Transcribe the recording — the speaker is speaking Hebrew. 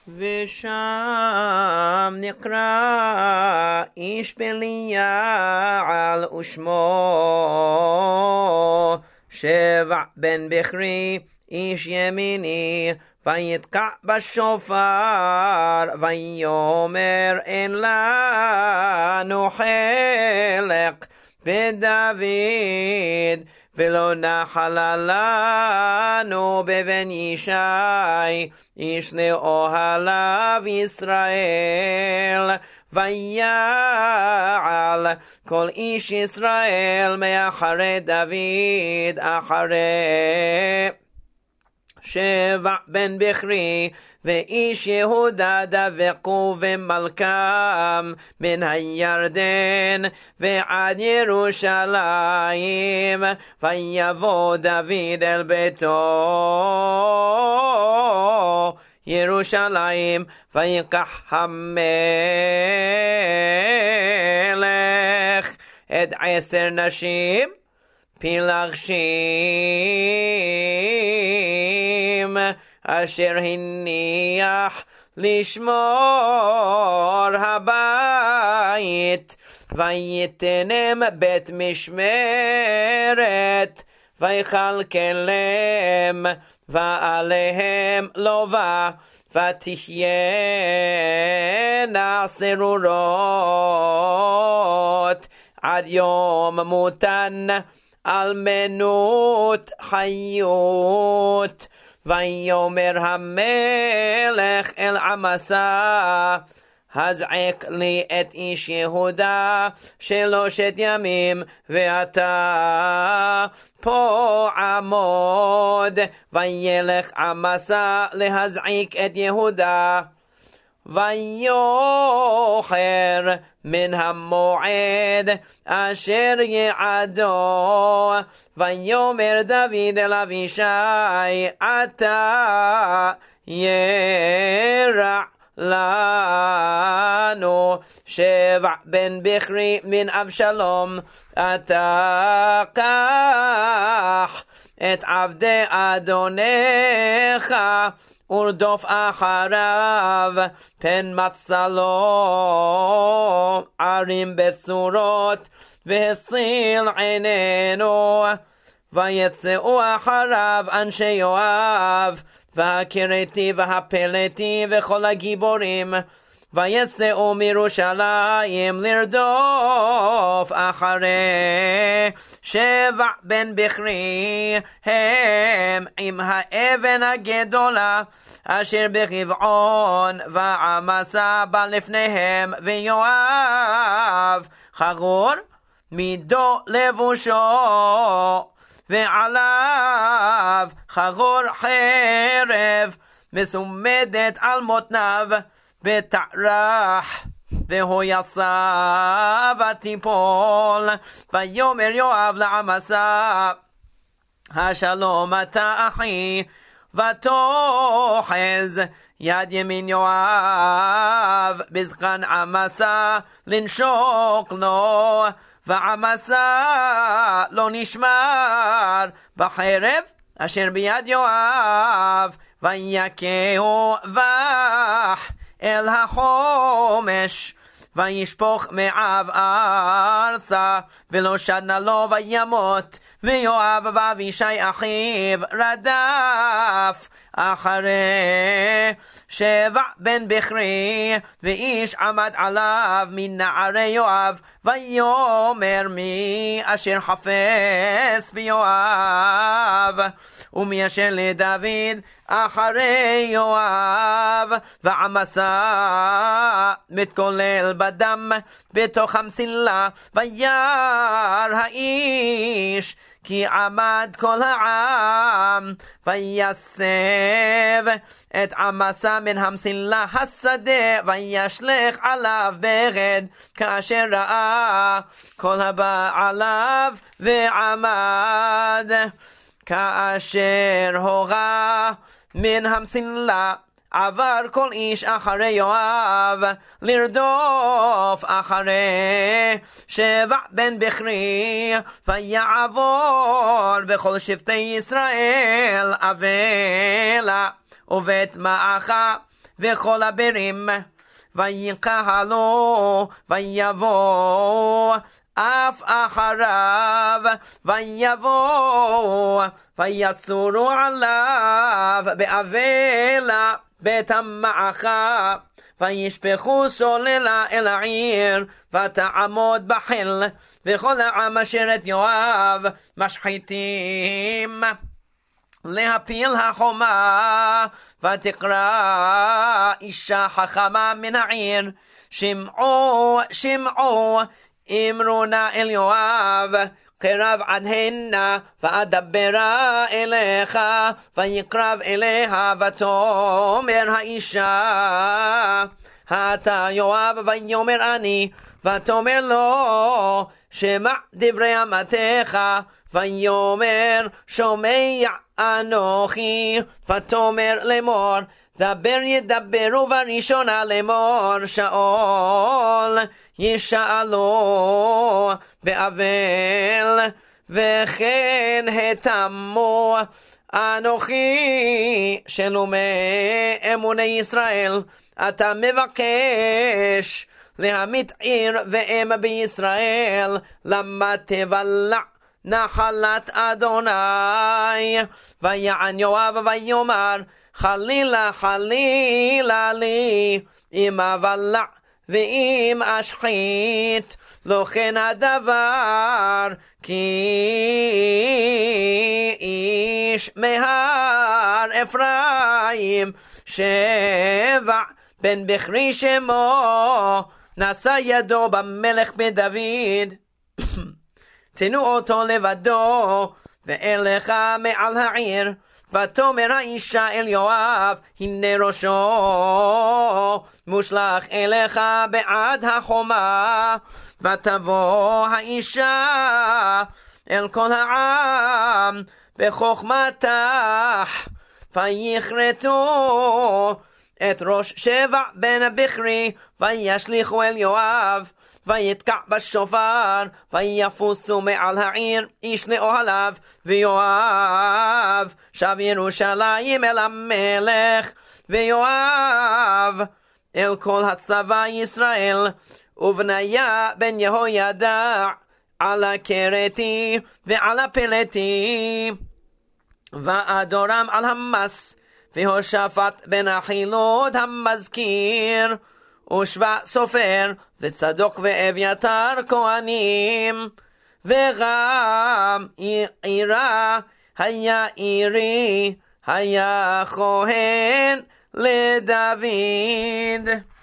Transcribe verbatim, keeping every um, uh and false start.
ושם נקרא איש בליעל ושמו שבע בן בכרי איש ימיני ויתקע בשופר ויאמר אין לנו חלק בדוד ולא נחלה לנו בבן ישי איש לאוהליו ישראל ויעל כל איש ישראל מאחרי דוד אחרי שבע בן בכרי ואיש יהודה דבקו ומלכם מן הירדן ועד ירושלים ויבוא דוד אל ביתו ירושלים ויקח המלך את עשר נשים פילגשים אשר הניח לשמור הבית ויתנם בית משמרת ויכלכלם ועליהם לובה ותחיינה סרורות עד יום מותן אלמנות חיות ויאמר המלך אל עמסה הזעק לי את איש יהודה שלושת ימים ואתה פה עמוד וילך עמסה להזעיק את יהודה ויוחר מן המועד אשר יעדו ויאמר דוד אל אבישי אתה ירע לנו שבע בן בכרי מן אבשלום אתה קח את עבדי אדונך ורדוף אחריו פן מצא לו ערים בצורות והציל עינינו ויצאו אחריו אנשי יואב והכרתי והפלתי וכל הגיבורים ויצאו מירושלים לרדוף אחרי שבע בן בכרי הם עם האבן הגדולה אשר בגבעון ועמסה בא לפניהם ויואב חגור מידו לבושו ועליו חגור חרב מסומדת על מותניו בתערח והוא יצא ותיפול ויאמר יואב לעמסה השלום אתה אחי ותוחז יד ימין יואב בזקן עמסה לנשוק לו ועמסה לא נשמר בחרב אשר ביד יואב ויכהו בח אל החומש וישפוך מעב ארצה ולא שדנה לו וימות ויואב ואבישי אחיו רדף אחרי שבע בן בכרי ואיש עמד עליו מנערי יואב ויאמר מי אשר חפש ביואב ומי אשר לדוד אחרי יואב ועמסה מתכולל בדם בתוך המסילה וירא האיש כי עמד כל העם ויסב את עמסה מן המסילה השדה וישלך עליו בגד כאשר ראה כל הבא עליו ועמד כאשר הורה מן המסילה עבר כל איש אחרי יואב לרדוף אחרי שבע בן בכרי ויעבור בכל שבטי ישראל אבלה ובית מעכה וכל הברים, ויקהלו ויבוא אף אחריו, ויבוא ויצורו עליו באבלה בית המעכה, וישפכו סוללה אל העיר, ותעמוד בחיל, וכל העם אשר את יואב משחיתים להפיל החומה. ותקרא אישה חכמה מן העיר, שמעו שמעו אמרו נא אל יואב, קרב עד הנה ואדברה אליך. ויקרב אליה ותאמר האישה, אתה יואב? ויאמר אני. ותאמר לו, שמע דברי אמתך. ויאמר, שומע אנוכי. ותאמר לאמור, דבר ידברו בראשונה לאמור, שאול ישאלו באבל, וכן התמו אנוכי שלומי אמוני ישראל. אתה מבקש להמית עיר ואם בישראל, למה תבלע נחלת אדוני? ויען יואב ויאמר, חלילה חלילה לי, אם אבלע ואם אשחית, לא כן הדבר, כי איש מהר אפרים, שבע בן בכרי שמו, נשא ידו במלך בדוד. תנו אותו לבדו, ואליך מעל העיר. ותאמר האישה אל יואב, הנה ראשו מושלך אליך בעד החומה. ותבוא האישה אל כל העם בחוכמתך, ויכרתו את ראש שבע בן בכרי, וישליכו אל יואב. ויתקע בשופר, ויפוסו מעל העיר איש לאוהליו. ויואב שב ירושלים אל המלך, ויואב אל כל הצבא ישראל. ובניה בן יהוידע על הכרתי ועל הפלתי, ואדורם על המס. והושפט בן החילוד המזכיר, ושבע סופר, וצדוק ואביתר כהנים. וגם עירה היה עירי, היה כהן לדוד.